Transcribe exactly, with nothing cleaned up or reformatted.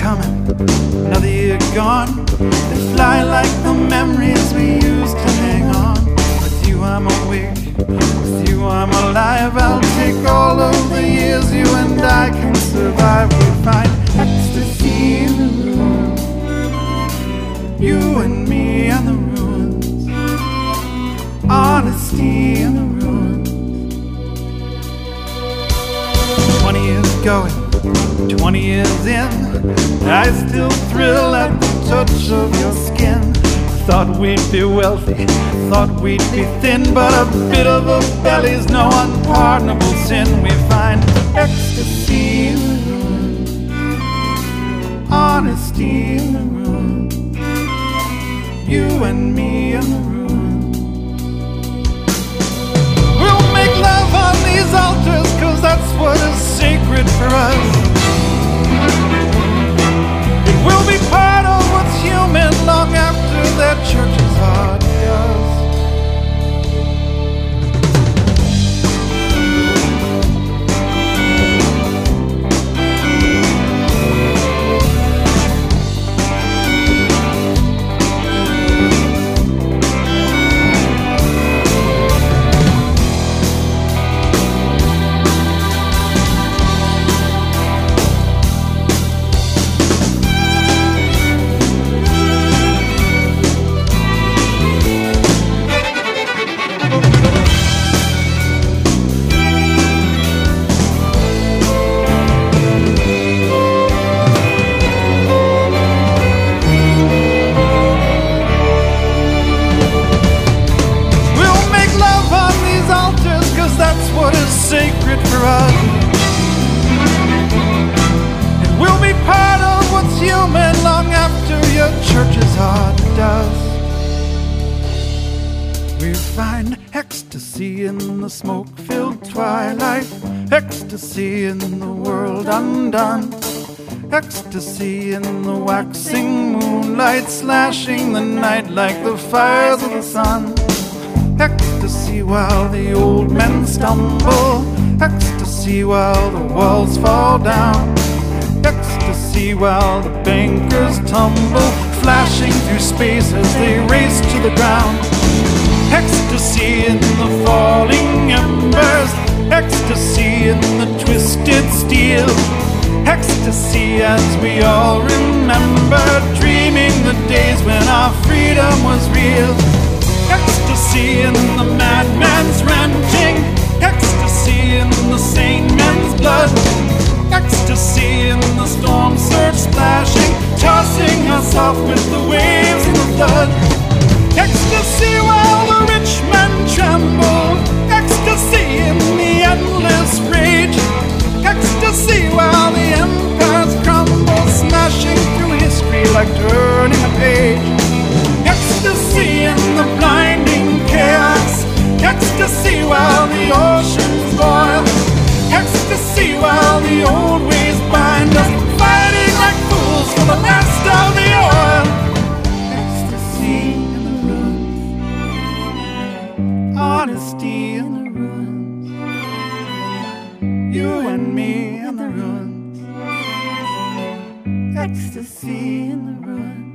coming, another year gone. They fly like the memories we used to hang on. With you I'm awake, with you I'm alive. I'll take all of the years you and I can survive. We find ecstasy in the ruins, you and me and the ruins, honesty in the ruins. Twenty years going, twenty years in, I still thrill at the touch of your skin. Thought we'd be wealthy, thought we'd be thin, but a bit of a belly's no unpardonable sin. We find ecstasy in the ruins, honesty in the ruins, you and me in the ruins. We'll make love on these altars, cause that's what is sacred for us. It will be part of what's human long after that church is hard to us. What is sacred for us? It will be part of what's human long after your church is hard to dust. We find ecstasy in the smoke-filled twilight, ecstasy in the world undone, ecstasy in the waxing moonlight, slashing the night like the fires of the sun. Ecstasy while the old men stumble, ecstasy while the walls fall down, ecstasy while the bankers tumble, flashing through space as they race to the ground. Ecstasy in the falling embers, ecstasy in the twisted steel, ecstasy as we all remember, dreaming the days when our freedom was real. Ecstasy in the madman's ranting, ecstasy in the sane man's blood, ecstasy in the storm surge splashing, tossing us off with the waves and the flood. Ecstasy while the rich men tremble, ecstasy in the endless rage, ecstasy while the empires crumble, smashing through history like turning a page. Ecstasy in the blinding chaos, ecstasy while the oceans boil, ecstasy while the old ways bind us, fighting like fools for the last of the oil. Ecstasy in the ruins, honesty in the ruins, you and me in the ruins, ecstasy in the ruins.